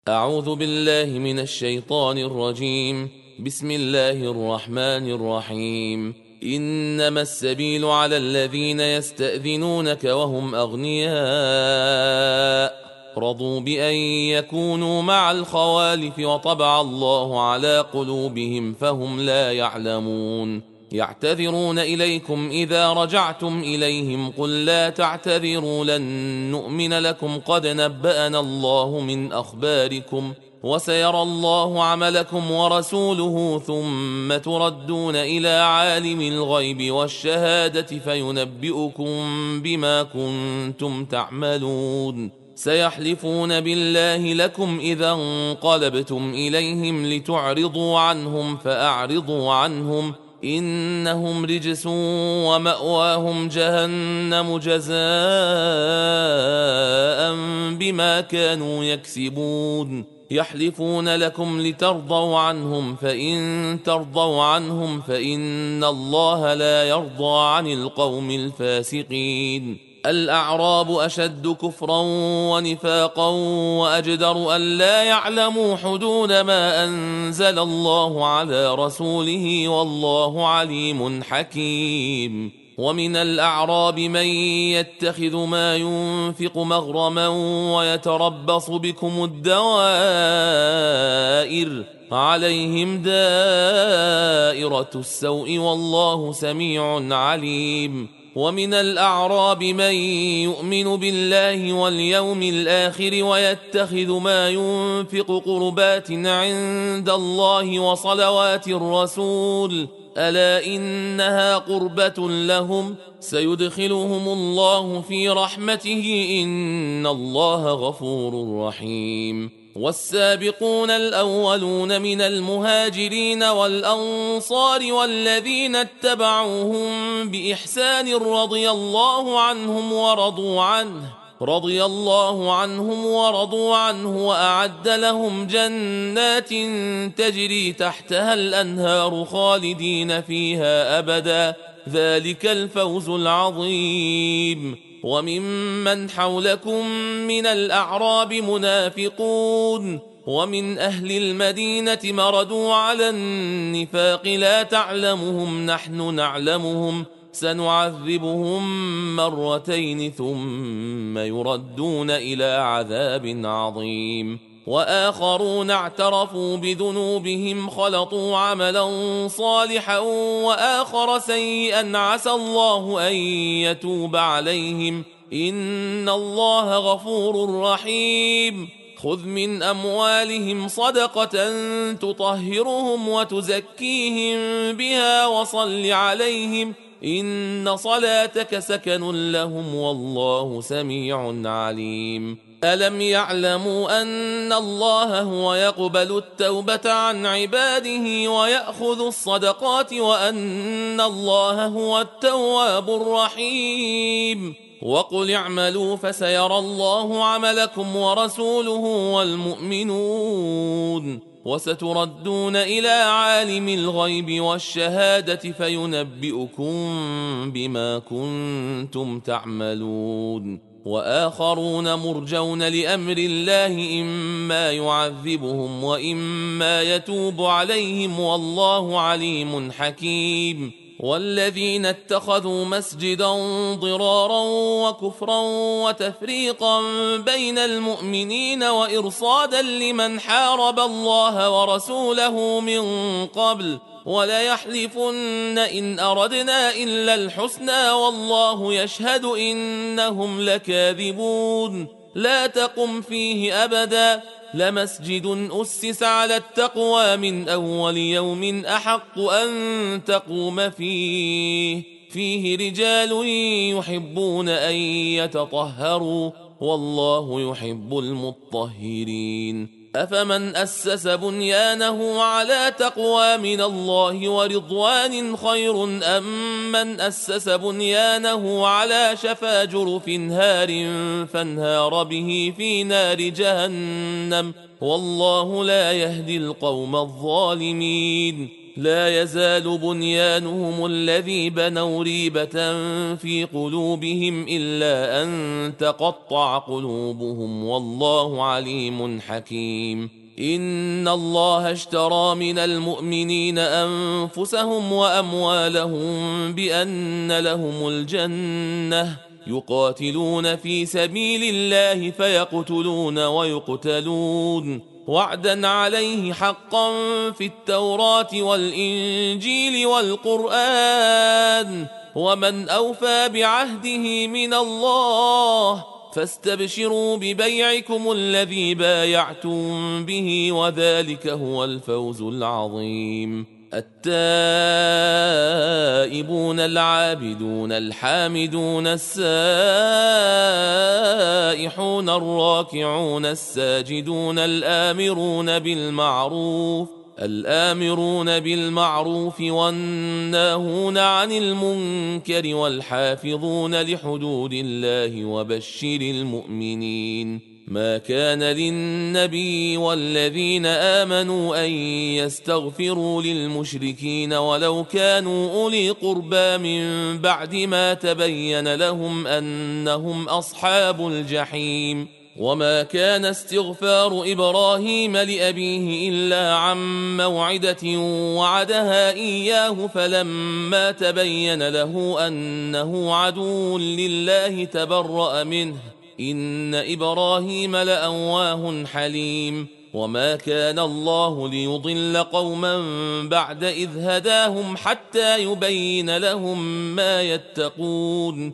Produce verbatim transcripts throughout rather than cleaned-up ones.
أعوذ بالله من الشيطان الرجيم. بسم الله الرحمن الرحيم. إنما السبيل على الذين يستأذنونك وهم أغنياء رضوا بأن يكونوا مع الخوالف وطبع الله على قلوبهم فهم لا يعلمون. يعتذرون إليكم إذا رجعتم إليهم قل لا تعتذروا لن نؤمن لكم قد نبأنا الله من أخباركم وسيرى الله عملكم ورسوله ثم تردون إلى عالم الغيب والشهادة فينبئكم بما كنتم تعملون. سيحلفون بالله لكم إذا انقلبتم إليهم لتعرضوا عنهم فأعرضوا عنهم إنهم رجس ومأواهم جهنم جزاء بما كانوا يكسبون. يحلفون لكم لترضوا عنهم فإن ترضوا عنهم فإن الله لا يرضى عن القوم الفاسقين. الأعراب أشد كفرا ونفاقا وأجدر أن لا يعلموا حدود ما أنزل الله على رسوله والله عليم حكيم. ومن الأعراب من يتخذ ما ينفق مغرما ويتربص بكم الدوائر عليهم دائرة السوء والله سميع عليم. ومن الأعراب من يؤمن بالله واليوم الآخر ويتخذ ما ينفق قربات عند الله وصلوات الرسول ألا إنها قربة لهم سيدخلهم الله في رحمته إن الله غفور رحيم. والسابقون الأولون من المهاجرين والأنصار والذين اتبعوهم بإحسان رضي الله عنهم ورضوا عنه رضي الله عنهم ورضوا عنه وأعد لهم جنات تجري تحتها الأنهار خالدين فيها أبدا ذلك الفوز العظيم. وممن حولكم من الأعراب منافقون ومن أهل المدينة مردوا على النفاق لا تعلمهم نحن نعلمهم سنعذبهم مرتين ثم يردون إلى عذاب عظيم. وآخرون اعترفوا بذنوبهم خلطوا عملا صالحا وآخر سيئا عسى الله أن يتوب عليهم إن الله غفور رحيم. خذ من أموالهم صدقة تطهرهم وتزكيهم بها وصل عليهم إن صلاتك سكن لهم والله سميع عليم. ألم يعلموا أن الله هو يقبل التوبة عن عباده ويأخذ الصدقات وأن الله هو التواب الرحيم. وقل اعملوا فسيرى الله عملكم ورسوله والمؤمنون وستردون إلى عالم الغيب والشهادة فينبئكم بما كنتم تعملون. وآخرون مرجون لأمر الله إما يعذبهم وإما يتوب عليهم والله عليم حكيم. والذين اتخذوا مسجدا ضرارا وكفرا وتفريقا بين المؤمنين وإرصادا لمن حارب الله ورسوله من قبل وليحلفن إن أردنا إلا الحسنى والله يشهد إنهم لكاذبون. لا تقم فيه أبدا لمسجد أسس على التقوى من أول يوم أحق أن تقوم فيه فيه رجال يحبون أن يتطهروا والله يحب المطهرين. أفمن أسس بنيانه على تقوى من الله ورضوان خير أم من أسس بنيانه على شفا جرف هار فانهار به في نار جهنم والله لا يهدي القوم الظالمين. لا يزال بنيانهم الذي بنوا ريبة في قلوبهم إلا أن تقطع قلوبهم والله عليم حكيم. إن الله اشترى من المؤمنين أنفسهم وأموالهم بأن لهم الجنة يقاتلون في سبيل الله فيقتلون ويقتلون وعدا عليه حقا في التوراة والإنجيل والقرآن ومن أوفى بعهده من الله فاستبشروا ببيعكم الذي بايعتم به وذلك هو الفوز العظيم. التائبون العابدون الحامدون السائحون الراكعون الساجدون الآمرون بالمعروف الآمرون بالمعروف والناهون عن المنكر والحافظون لحدود الله وبشر المؤمنين. ما كان للنبي والذين آمنوا أن يستغفروا للمشركين ولو كانوا أولي قربى من بعد ما تبين لهم أنهم أصحاب الجحيم. وما كان استغفار إبراهيم لأبيه إلا عن موعدة وعدها إياه فلما تبين له أنه عدو لله تبرأ منه إن إبراهيم لأواه حليم. وما كان الله ليضل قوما بعد إذ هداهم حتى يبين لهم ما يتقون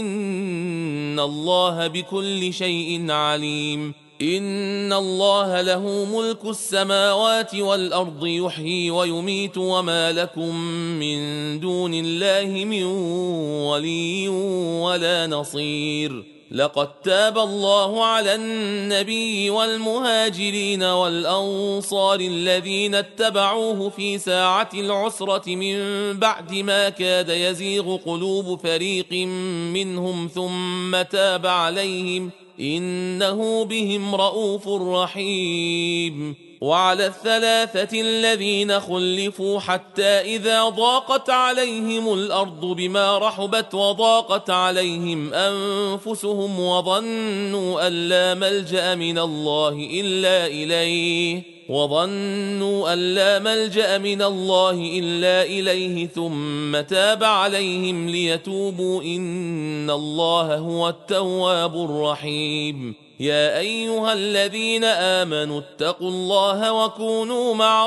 إن الله بكل شيء عليم. إن الله له ملك السماوات والأرض يحيي ويميت وما لكم من دون الله من ولي ولا نصير. لقد تاب الله على النبي والمهاجرين والأنصار الذين اتبعوه في ساعة العسرة من بعد ما كاد يزيغ قلوب فريق منهم ثم تاب عليهم إنه بهم رؤوف رحيم. وعلى الثلاثة الذين خلفوا حتى إذا ضاقت عليهم الأرض بما رحبت وضاقت عليهم أنفسهم وظنوا أن لا ملجأ من الله إلا إليه وظنوا أن لا ملجأ من الله إلا إليه ثم تاب عليهم ليتوبوا إن الله هو التواب الرحيم. يا أيها الذين آمنوا اتقوا الله وكونوا مع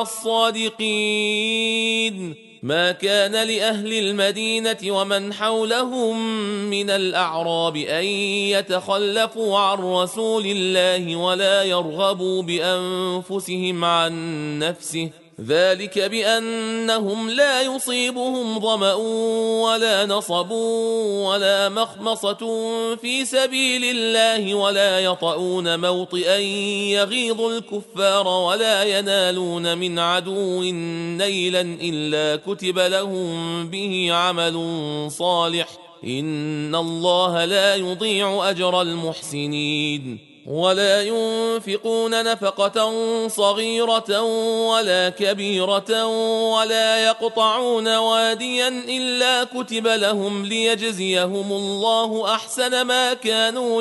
الصادقين. ما كان لأهل المدينة ومن حولهم من الأعراب أن يتخلفوا عن رسول الله ولا يرغبوا بأنفسهم عن نفسه ذلك بأنهم لا يصيبهم ظمأ ولا نصب ولا مخمصة في سبيل الله ولا يطؤون موطئا يغيظ الكفار ولا ينالون من عدو نيلا إلا كتب لهم به عمل صالح إن الله لا يضيع أجر المحسنين. ولا ينفقون نفقة صغيرة ولا كبيرة ولا يقطعون واديا إلا كتب لهم ليجزيهم الله أحسن ما كانوا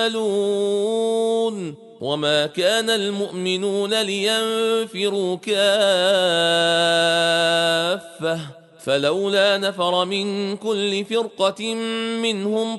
يعملون. وما كان المؤمنون لينفروا كافة فلولا نفر من كل فرقة منهم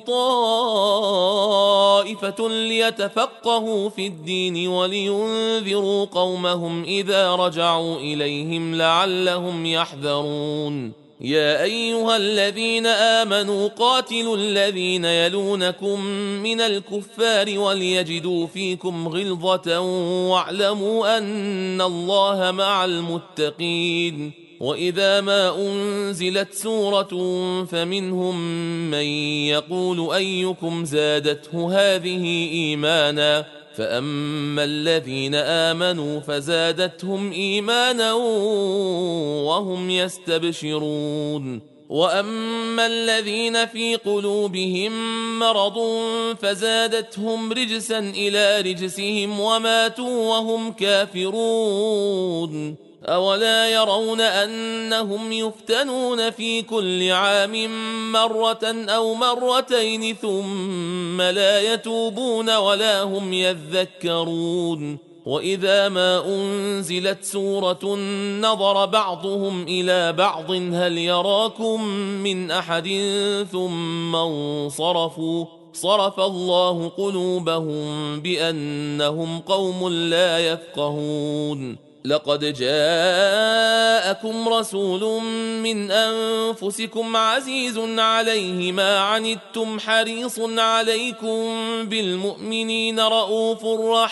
طائفة ليتفقهوا في الدين ولينذروا قومهم إذا رجعوا إليهم لعلهم يحذرون. يا أيها الذين آمنوا قاتلوا الذين يلونكم من الكفار وليجدوا فيكم غلظة واعلموا أن الله مع المتقين. وإذا ما أنزلت سورة فمنهم من يقول أيكم زادته هذه إيمانا فأما الذين آمنوا فزادتهم إيمانا وهم يستبشرون. وأما الذين في قلوبهم مرض فزادتهم رجسا إلى رجسهم وماتوا وهم كافرون. أولا يرون أنهم يفتنون في كل عام مرة أو مرتين ثم لا يتوبون ولا هم يذكرون وإذا ما أنزلت سورة نظر بعضهم إلى بعض هل يراكم من أحد ثم انصرفوا صرف الله قلوبهم بأنهم قوم لا يفقهون لقد جاءكم رسول من أنفسكم عزيز عليه ما عنتم حريص عليكم بالمؤمنين رؤوف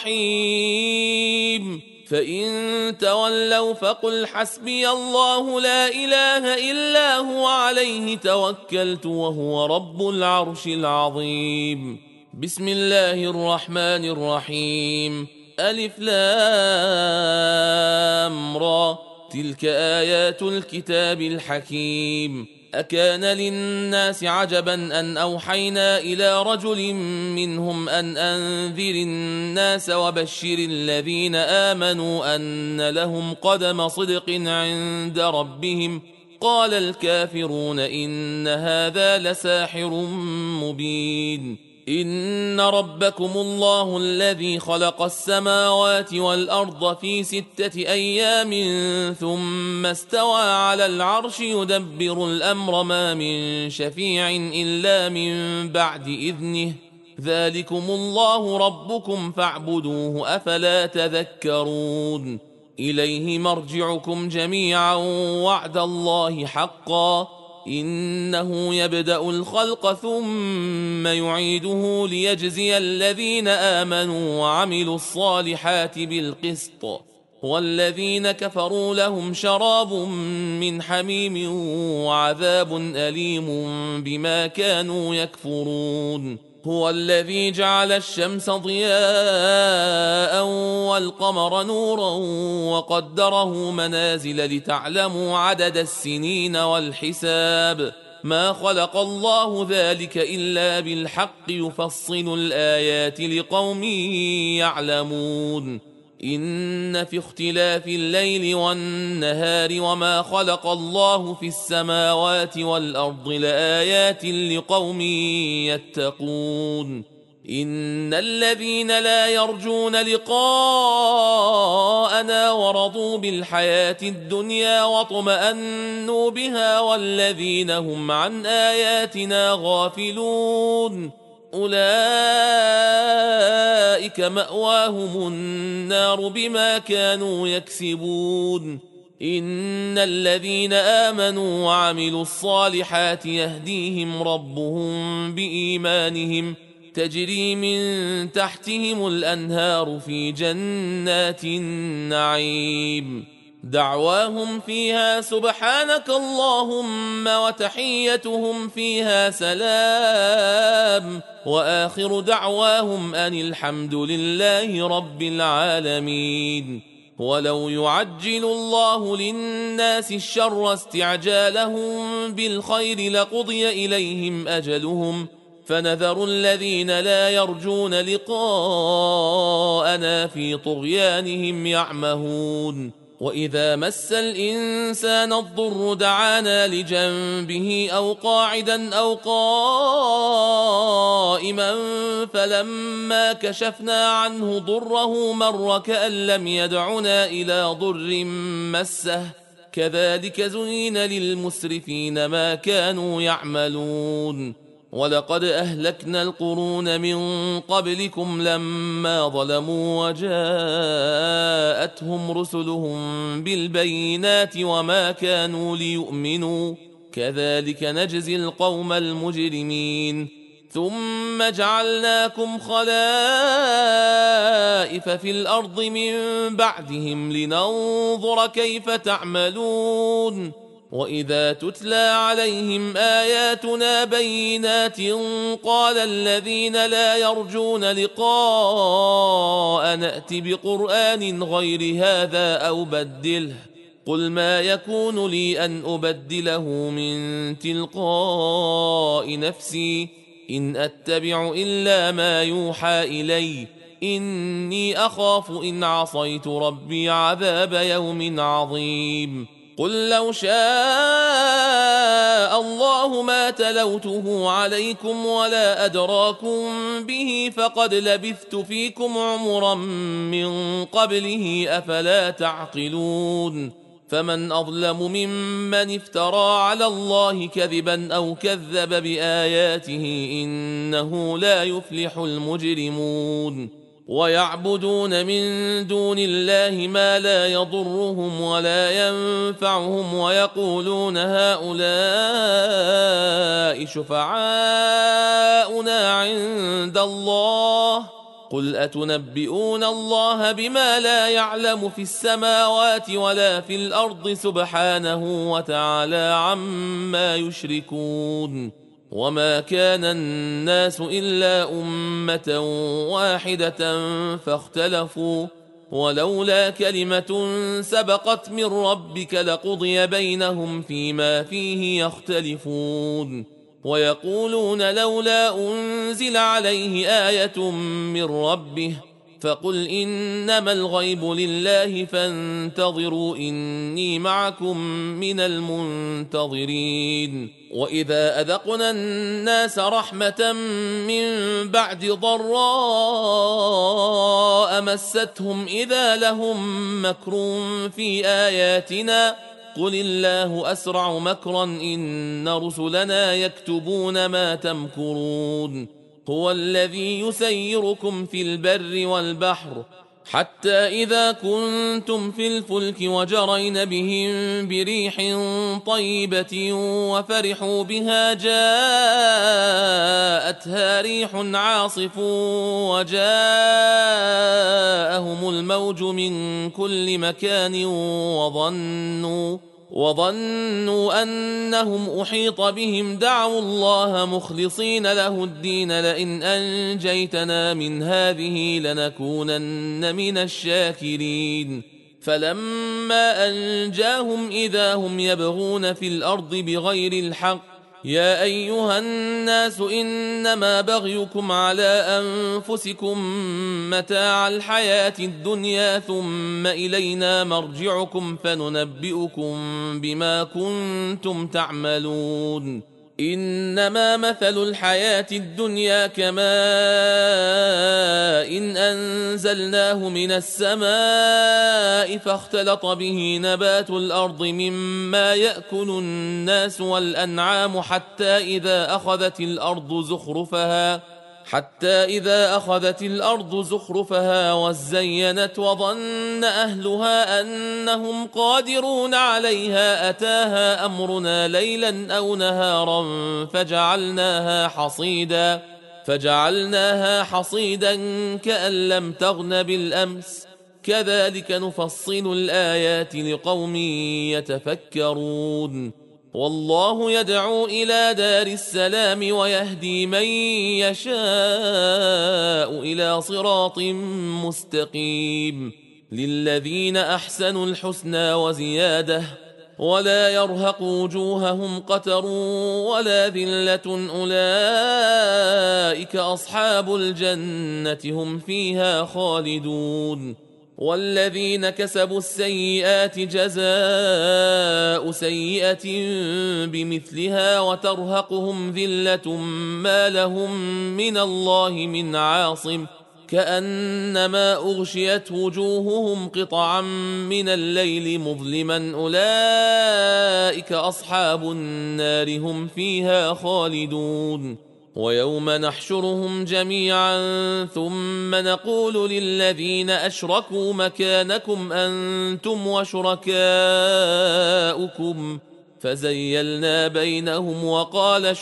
رحيم فإن تولوا فقل حسبي الله لا إله إلا هو عليه توكلت وهو رب العرش العظيم بسم الله الرحمن الرحيم ألف لام را تلك آيات الكتاب الحكيم أكان للناس عجبا أن أوحينا إلى رجل منهم أن أنذر الناس وبشر الذين آمنوا أن لهم قدم صدق عند ربهم قال الكافرون إن هذا لساحر مبين إن ربكم الله الذي خلق السماوات والأرض في ستة أيام ثم استوى على العرش يدبر الأمر ما من شفيع إلا من بعد إذنه ذلكم الله ربكم فاعبدوه أفلا تذكرون إليه مرجعكم جميعا وعد الله حقا إنه يبدأ الخلق ثم يعيده ليجزي الذين آمنوا وعملوا الصالحات بالقسط والذين كفروا لهم شراب من حميم وعذاب أليم بما كانوا يكفرون هو الذي جعل الشمس ضياء والقمر نورا وقدره منازل لتعلموا عدد السنين والحساب ما خلق الله ذلك إلا بالحق يفصل الآيات لقوم يعلمون إن في اختلاف الليل والنهار وما خلق الله في السماوات والأرض لآيات لقوم يتقون إن الذين لا يرجون لقاءنا ورضوا بالحياة الدنيا واطمأنوا بها والذين هم عن آياتنا غافلون أولئك مأواهم النار بما كانوا يكسبون إن الذين آمنوا وعملوا الصالحات يهديهم ربهم بإيمانهم تجري من تحتهم الأنهار في جنات النعيم دعواهم فيها سبحانك اللهم وتحيتهم فيها سلام وآخر دعواهم أن الحمد لله رب العالمين ولو يعجل الله للناس الشر استعجالهم بالخير لقضي إليهم أجلهم فنذر الذين لا يرجون لقاءنا في طغيانهم يعمهون وإذا مس الإنسان الضر دعانا لجنبه أو قاعدا أو قائما فلما كشفنا عنه ضره مر كأن لم يدعنا إلى ضر مسه كذلك زين للمسرفين ما كانوا يعملون ولقد أهلكنا القرون من قبلكم لما ظلموا وجاءتهم رسلهم بالبينات وما كانوا ليؤمنوا كذلك نجزي القوم المجرمين ثم جعلناكم خلائف في الأرض من بعدهم لننظر كيف تعملون وإذا تتلى عليهم آياتنا بينات قال الذين لا يرجون لقاء نأت بقرآن غير هذا أو بدله قل ما يكون لي أن أبدله من تلقاء نفسي إن أتبع إلا ما يوحى إلي إني أخاف إن عصيت ربي عذاب يوم عظيم قل لو شاء الله ما تلوته عليكم ولا أدراكم به فقد لبثت فيكم عمرا من قبله أفلا تعقلون فمن أظلم ممن افترى على الله كذبا أو كذب بآياته إنه لا يفلح المجرمون ويعبدون من دون الله ما لا يضرهم ولا ينفعهم ويقولون هؤلاء شفعاؤنا عند الله قل أتنبئون الله بما لا يعلم في السماوات ولا في الأرض سبحانه وتعالى عما يشركون وما كان الناس إلا أمة واحدة فاختلفوا ولولا كلمة سبقت من ربك لقضي بينهم فيما فيه يختلفون ويقولون لولا أنزل عليه آية من ربه فقل إنما الغيب لله فانتظروا إني معكم من المنتظرين وإذا أذقنا الناس رحمة من بعد ضراء مستهم إذا لهم مكر في آياتنا قل الله أسرع مكرا إن رسلنا يكتبون ما تمكرون هو الذي يسيركم في البر والبحر حتى إذا كنتم في الفلك وجرين بهم بريح طيبة وفرحوا بها جاءتها ريح عاصف وجاءهم الموج من كل مكان وظنوا وظنوا أنهم أحيط بهم دعوا الله مخلصين له الدين لئن أنجيتنا من هذه لنكونن من الشاكرين فلما أنجاهم إذا هم يبغون في الأرض بغير الحق يا أيها الناس إنما بغيكم على أنفسكم متاع الحياة الدنيا ثم إلينا مرجعكم فننبئكم بما كنتم تعملون إنما مثل الحياة الدنيا كماء إن أنزلناه من السماء فاختلط به نبات الأرض مما يأكل الناس والأنعام حتى إذا أخذت الأرض زخرفها حتى إذا أخذت الأرض زخرفها وزينت وظن أهلها أنهم قادرون عليها أتاها أمرنا ليلا أو نهارا فجعلناها حصيدا فجعلناها حصيدا كأن لم تغن بالأمس كذلك نفصل الآيات لقوم يتفكرون والله يدعو إلى دار السلام ويهدي من يشاء إلى صراط مستقيم للذين أحسنوا الحسنى وزيادة ولا يرهق وجوههم قتر ولا ذلة أولئك أصحاب الجنة هم فيها خالدون والذين كسبوا السيئات جزاء سيئة بمثلها وترهقهم ذلة ما لهم من الله من عاصم كأنما أغشيت وجوههم قطعا من الليل مظلما أولئك أصحاب النار هم فيها خالدون ويوم نحشرهم جميعا ثم نقول للذين أشركوا مكانكم أنتم وشركاؤكم فزيلنا بينهم وقال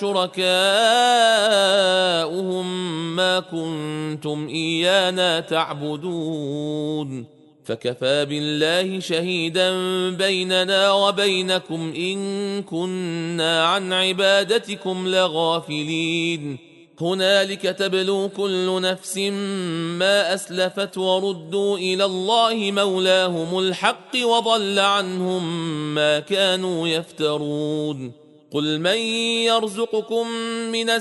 شركاؤهم ما كنتم إيانا تعبدون فكفى بالله شهيدا بيننا وبينكم إن كنا عن عبادتكم لغافلين هنالك تبلو كل نفس ما أسلفت وردوا إلى الله مولاهم الحق وضل عنهم ما كانوا يفترون قل من يرزقكم من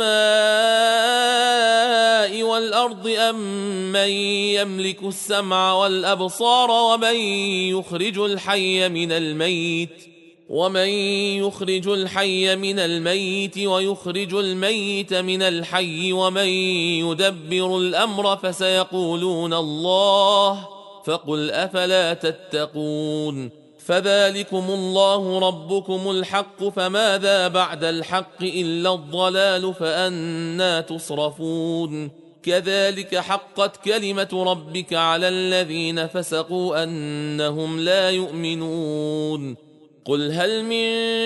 السماء والأرض أم من يملك السمع والأبصار ومن يخرج الحي من الميت ومن يخرج الحي من الميت ويخرج الميت من الحي ومن يدبر الأمر فسيقولون الله فقل أفلا تتقون فذلكم الله ربكم الحق فماذا بعد الحق إلا الضلال فأنى تصرفون كذلك حقت كلمة ربك على الذين فسقوا أنهم لا يؤمنون قل هل من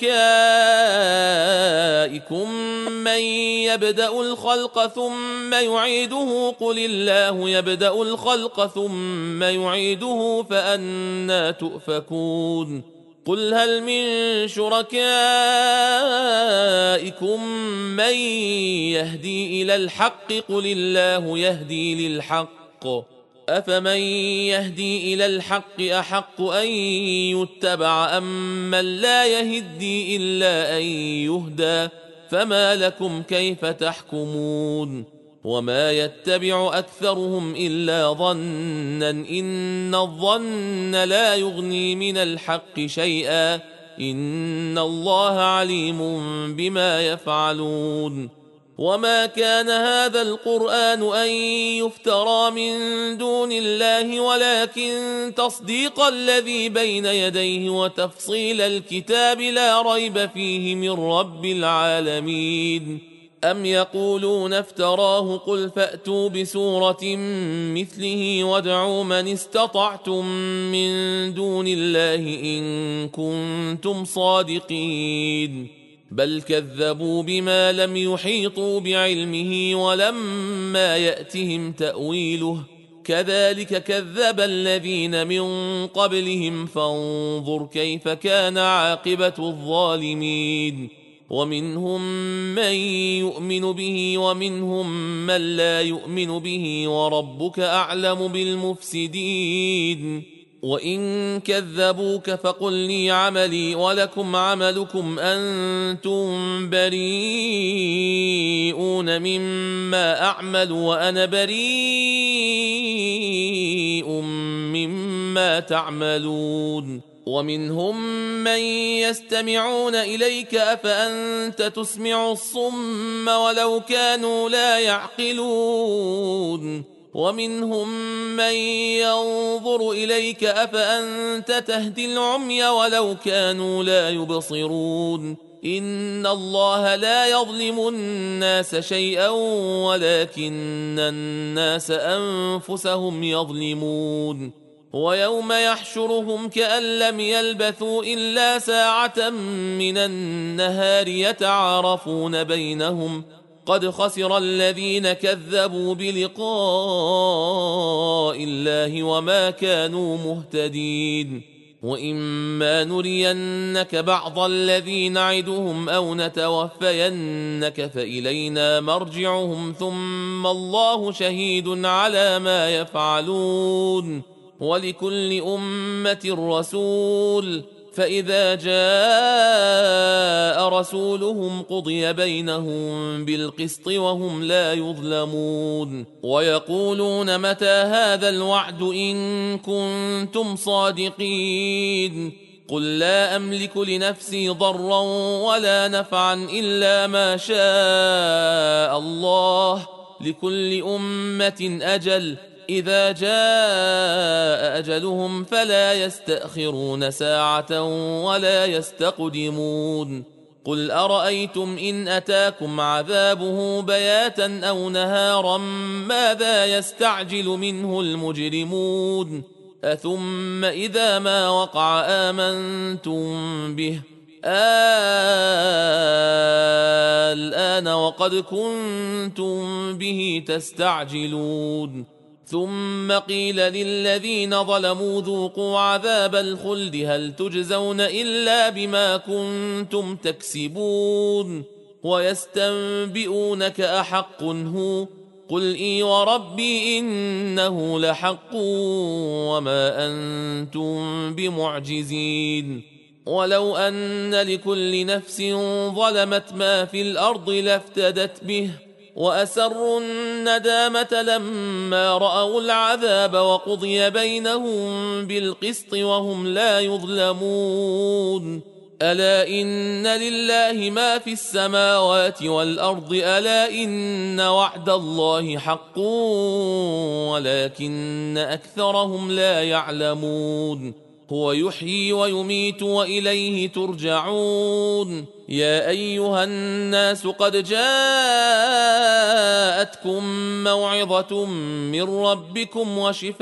شركائكم من يبدأ الخلق ثم يعيده قل الله يبدأ الخلق ثم يعيده فأنى تؤفكون قل هل من شركائكم من يهدي إلى الحق قل الله يهدي للحق أفمن يهدي إلى الحق أحق أن يتبع أم من لا يهدي إلا أن يهدى فما لكم كيف تحكمون وما يتبع أكثرهم إلا ظنا إن الظن لا يغني من الحق شيئا إن الله عليم بما يفعلون وما كان هذا القرآن أن يفترى من دون الله ولكن تصديق الذي بين يديه وتفصيل الكتاب لا ريب فيه من رب العالمين أم يقولون افتراه قل فأتوا بسورة مثله وادعوا من استطعتم من دون الله إن كنتم صادقين بل كذبوا بما لم يحيطوا بعلمه ولما يأتهم تأويله كذلك كذب الذين من قبلهم فانظر كيف كان عاقبة الظالمين ومنهم من يؤمن به ومنهم من لا يؤمن به وربك أعلم بالمفسدين وإن كذبوك فقل لي عملي ولكم عملكم أنتم بريئون مما أعمل وأنا بريء مما تعملون ومنهم من يستمعون إليك أفأنت تسمع الصم ولو كانوا لا يعقلون ومنهم من ينظر إليك أفأنت تهدي العمي ولو كانوا لا يبصرون إن الله لا يظلم الناس شيئا ولكن الناس أنفسهم يظلمون ويوم يحشرهم كأن لم يلبثوا إلا ساعة من النهار يتعارفون بينهم قد خسر الذين كذبوا بلقاء الله وما كانوا مهتدين وإما نرينك بعض الذي نعدهم أو نتوفينك فإلينا مرجعهم ثم الله شهيد على ما يفعلون ولكل أمة رسول فإذا جاء رسولهم قضي بينهم بالقسط وهم لا يظلمون ويقولون متى هذا الوعد إن كنتم صادقين قل لا أملك لنفسي ضرا ولا نفعا إلا ما شاء الله لكل أمة أجل إذا جاء أجلهم فلا يستأخرون ساعة ولا يستقدمون قل أرأيتم إن أتاكم عذابه بياتا أو نهارا ماذا يستعجل منه المجرمون أثم إذا ما وقع آمنتم به الآن وقد كنتم به تستعجلون ثم قيل للذين ظلموا ذوقوا عذاب الخلد هل تجزون إلا بما كنتم تكسبون ويستنبئونك أحق هو قل إي وربي إنه لحق وما أنتم بمعجزين ولو أن لكل نفس ظلمت ما في الأرض لافتدت به وأسروا الندامة لما رأوا العذاب وقضي بينهم بالقسط وهم لا يظلمون ألا إن لله ما في السماوات والأرض ألا إن وعد الله حق ولكن أكثرهم لا يعلمون هو يحيي ويميت وإليه ترجعون يا أيها الناس قد جاءتكم موعظة من ربكم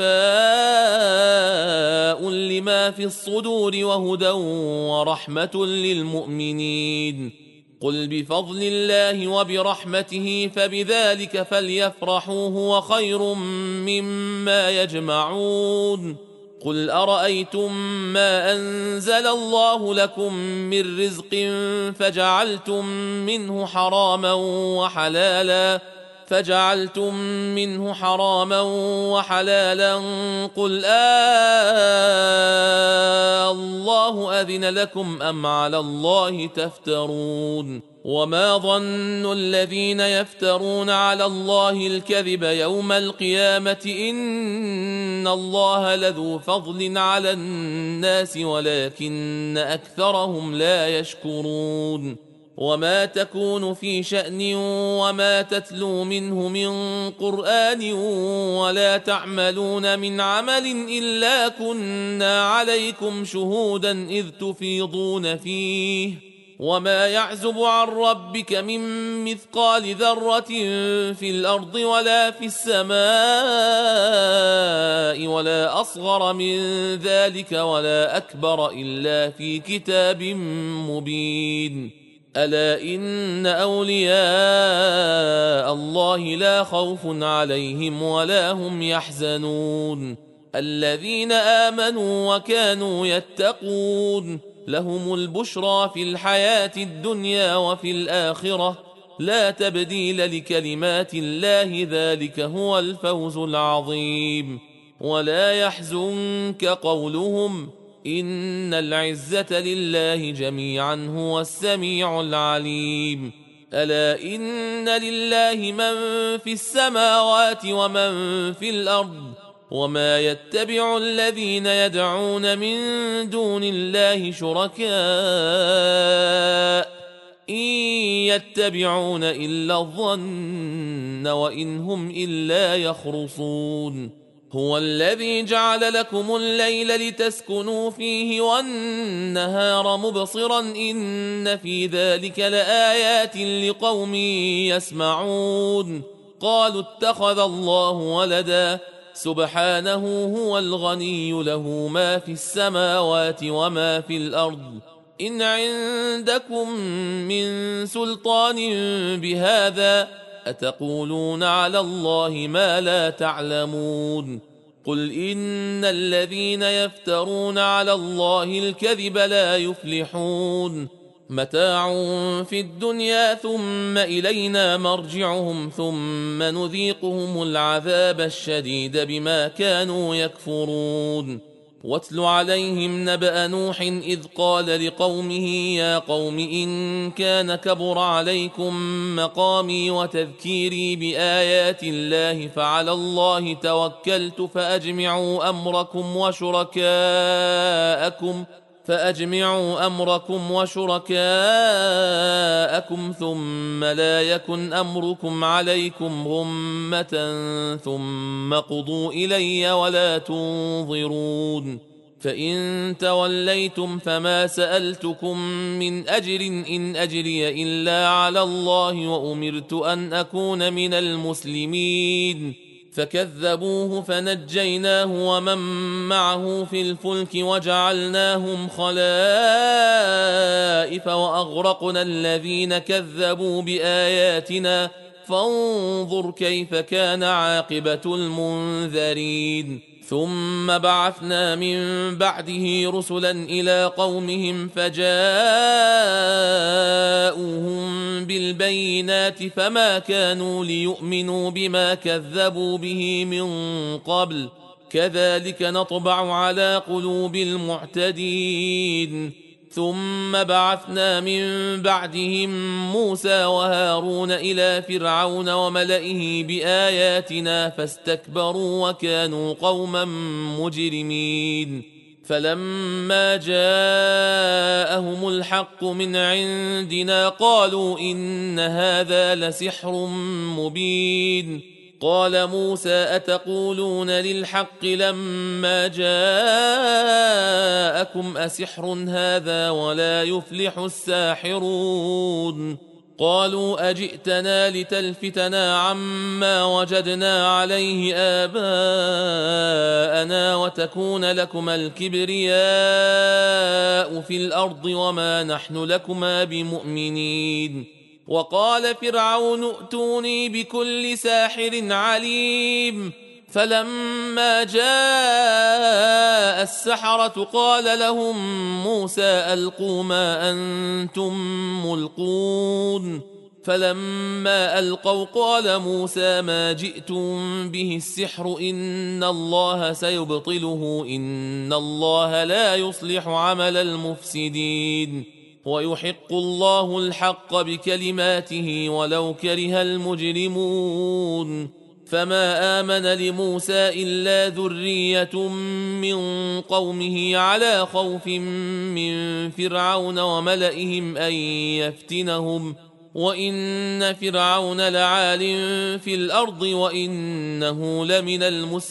وشفاء لما في الصدور وهدى ورحمة للمؤمنين قل بفضل الله وبرحمته فبذلك فليفرحوا هو خير مما يجمعون قل أرأيتم ما أنزل الله لكم من رزق فجعلتم منه حراما وحلالا فجعلتم منه حراما وحلالا قل آه الله أذن لكم أم على الله تفترون وما ظن الذين يفترون على الله الكذب يوم القيامة إن الله لذو فضل على الناس ولكن أكثرهم لا يشكرون وما تكون في شأن وما تتلو منه من قرآن ولا تعملون من عمل إلا كنا عليكم شهودا إذ تفيضون فيه وما يعزب عن ربك من مثقال ذرة في الأرض ولا في السماء ولا أصغر من ذلك ولا أكبر إلا في كتاب مبين ألا إن أولياء الله لا خوف عليهم ولا هم يحزنون الذين آمنوا وكانوا يتقون لهم البشرى في الحياة الدنيا وفي الآخرة لا تبديل لكلمات الله ذلك هو الفوز العظيم ولا يحزنك قولهم إن العزة لله جميعا هو السميع العليم ألا إن لله من في السماوات ومن في الأرض وما يتبع الذين يدعون من دون الله شركاء إن يتبعون إلا الظن وإن هم إلا يخرصون هو الذي جعل لكم الليل لتسكنوا فيه والنهار مبصرا إن في ذلك لآيات لقوم يسمعون قالوا اتخذ الله ولدا سبحانه هو الغني له ما في السماوات وما في الأرض إن عندكم من سلطان بهذا أتقولون على الله ما لا تعلمون قل إن الذين يفترون على الله الكذب لا يفلحون متاع في الدنيا ثم إلينا مرجعهم ثم نذيقهم العذاب الشديد بما كانوا يكفرون واتل عليهم نبأ نوح إذ قال لقومه يا قوم إن كان كبر عليكم مقامي وتذكيري بآيات الله فعلى الله توكلت فأجمعوا أمركم وشركاءكم فأجمعوا أمركم وشركاءكم ثم لا يكن أمركم عليكم غمة ثم قضوا إلي ولا تنظرون فإن توليتم فما سألتكم من أجر إن أجري إلا على الله وأمرت أن أكون من المسلمين فكذبوه فنجيناه ومن معه في الفلك وجعلناهم خلائف وأغرقنا الذين كذبوا بآياتنا فانظر كيف كان عاقبة المنذرين ثم بعثنا من بعده رسلا إلى قومهم فجاءوهم بالبينات فما كانوا ليؤمنوا بما كذبوا به من قبل كذلك نطبع على قلوب المعتدين ثم بعثنا من بعدهم موسى وهارون إلى فرعون وملئه بآياتنا فاستكبروا وكانوا قوما مجرمين فلما جاءهم الحق من عندنا قالوا إن هذا لسحر مبين قال موسى أتقولون للحق لما جاءكم أسحر هذا ولا يفلح الساحرون قالوا أجئتنا لتلفتنا عما وجدنا عليه آباءنا وتكون لكما الكبرياء في الأرض وما نحن لكما بمؤمنين وقال فرعون ائتوني بكل ساحر عليم فلما جاء السحرة قال لهم موسى ألقوا ما أنتم ملقون فلما ألقوا قال موسى ما جئتم به السحر إن الله سيبطله إن الله لا يصلح عمل المفسدين ويحق الله الحق بكلماته ولو كره المجرمون فما آمن لموسى إلا ذرية من قومه على خوف من فرعون وملئهم أن يفتنهم وإن فرعون لعال في الأرض وإنه لمن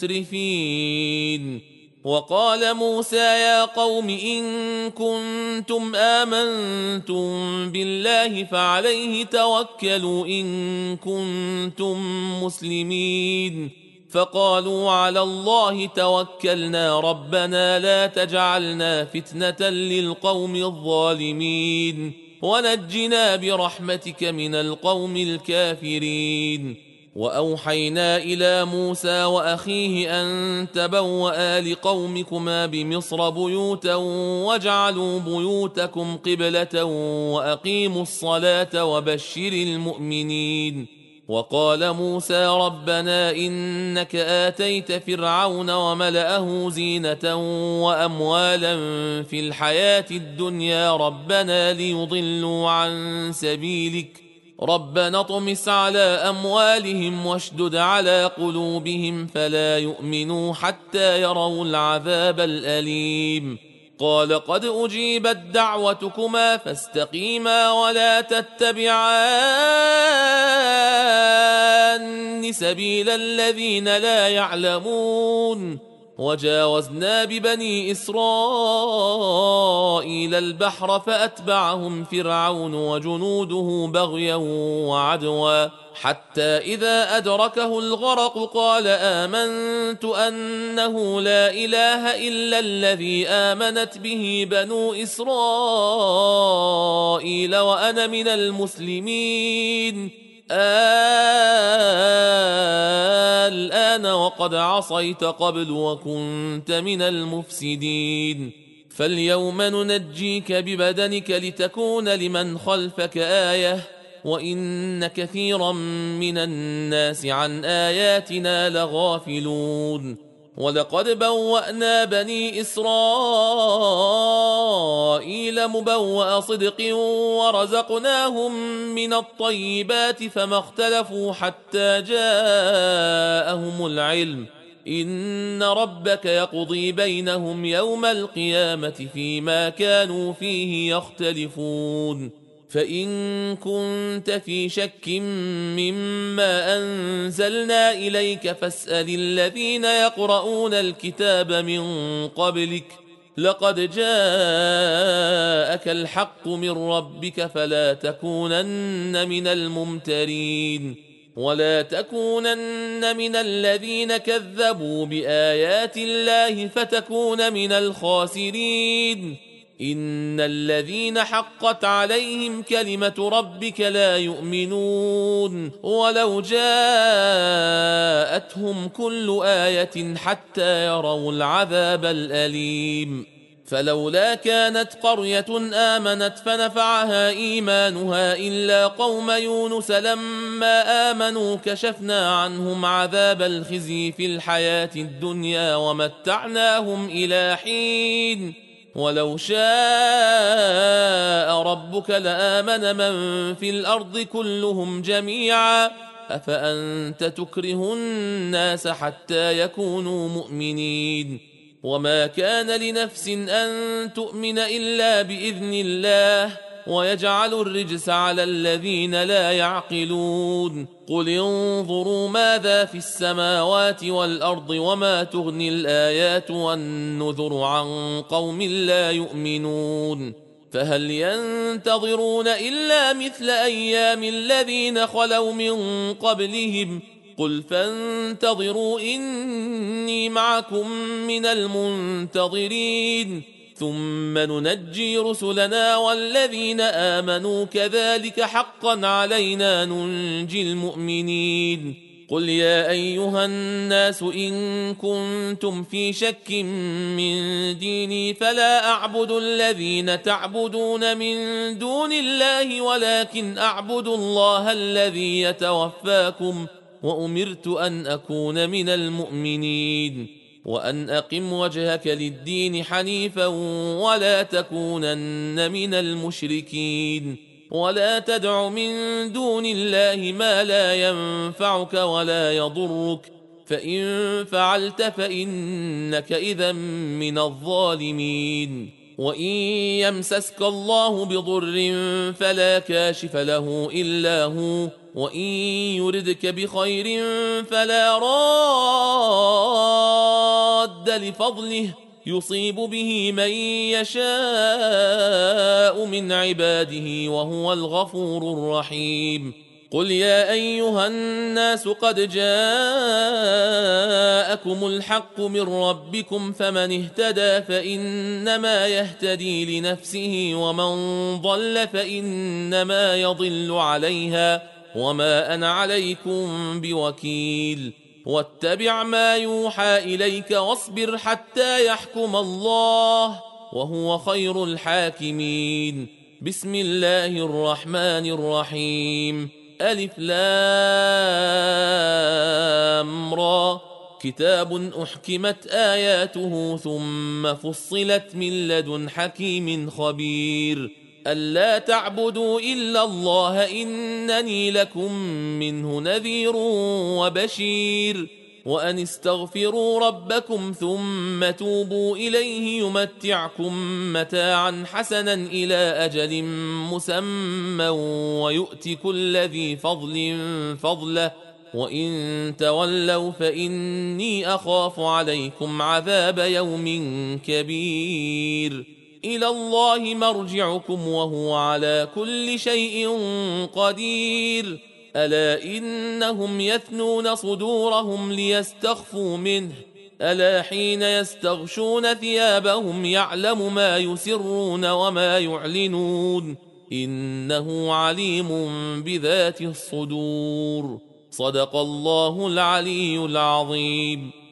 المسرفين وقال موسى يا قوم إن كنتم آمنتم بالله فعليه توكلوا إن كنتم مسلمين فقالوا على الله توكلنا ربنا لا تجعلنا فتنة للقوم الظالمين ونجنا برحمتك من القوم الكافرين وأوحينا إلى موسى وأخيه أن تبوأ لقومكما بمصر بيوتا واجعلوا بيوتكم قبلة وأقيموا الصلاة وبشر المؤمنين وقال موسى ربنا إنك آتيت فرعون وملأه زينة وأموالا في الحياة الدنيا ربنا ليضلوا عن سبيلك ربنا اطمس على أموالهم واشدد على قلوبهم فلا يؤمنوا حتى يروا العذاب الأليم قال قد أجيبت دعوتكما فاستقيما ولا تتبعان سبيل الذين لا يعلمون وجاوزنا ببني إسرائيل البحر فأتبعهم فرعون وجنوده بغيا وعدوا حتى إذا أدركه الغرق قال آمنت أنه لا إله إلا الذي آمنت به بنو إسرائيل وأنا من المسلمين الآن وقد عصيت قبل وكنت من المفسدين فاليوم ننجيك ببدنك لتكون لمن خلفك آية وإن كثيرا من الناس عن آياتنا لغافلون ولقد بوأنا بني إسرائيل مبوأ صدق ورزقناهم من الطيبات فما اختلفوا حتى جاءهم العلم إن ربك يقضي بينهم يوم القيامة فيما كانوا فيه يختلفون فإن كنت في شك مما أنزلنا إليك فاسأل الذين يقرؤون الكتاب من قبلك لقد جاءك الحق من ربك فلا تكونن من الممترين ولا تكونن من الذين كذبوا بآيات الله فتكون من الخاسرين إن الذين حقت عليهم كلمة ربك لا يؤمنون ولو جاءتهم كل آية حتى يروا العذاب الأليم فلولا كانت قرية آمنت فنفعها إيمانها إلا قوم يونس لما آمنوا كشفنا عنهم عذاب الخزي في الحياة الدنيا ومتعناهم إلى حين ولو شاء ربك لآمن من في الأرض كلهم جميعا أفأنت تكره الناس حتى يكونوا مؤمنين وما كان لنفس أن تؤمن إلا بإذن الله ويجعل الرجس على الذين لا يعقلون قل انظروا ماذا في السماوات والأرض وما تغني الآيات والنذر عن قوم لا يؤمنون فهل ينتظرون إلا مثل أيام الذين خلوا من قبلهم قل فانتظروا إني معكم من المنتظرين ثم ننجي رسلنا والذين آمنوا كذلك حقا علينا ننجي المؤمنين قل يا أيها الناس إن كنتم في شك من ديني فلا أعبد الذين تعبدون من دون الله ولكن أعبد الله الذي يتوفاكم وأمرت أن أكون من المؤمنين وأن أقم وجهك للدين حنيفا ولا تكونن من المشركين ولا تدع من دون الله ما لا ينفعك ولا يضرك فإن فعلت فإنك إذا من الظالمين وإن يمسسك الله بضر فلا كاشف له إلا هو وإن يردك بخير فلا راد لفضله يصيب به من يشاء من عباده وهو الغفور الرحيم قل يا أيها الناس قد جاءكم الحق من ربكم فمن اهتدى فإنما يهتدي لنفسه ومن ضل فإنما يضل عليها وما أنا عليكم بوكيل واتبع ما يوحى إليك واصبر حتى يحكم الله وهو خير الحاكمين بسم الله الرحمن الرحيم ألف لام را كتاب أحكمت آياته ثم فصلت من لدن حكيم خبير ألا تعبدوا إلا الله إنني لكم منه نذير وبشير وأن استغفروا ربكم ثم توبوا إليه يمتعكم متاعا حسنا إلى أجل مسمى ويؤت كل ذي فضل فضله وإن تولوا فإني أخاف عليكم عذاب يوم كبير إلى الله مرجعكم وهو على كل شيء قدير ألا إنهم يثنون صدورهم ليستخفوا منه ألا حين يستغشون ثيابهم يعلم ما يسرون وما يعلنون إنه عليم بذات الصدور صدق الله العلي العظيم.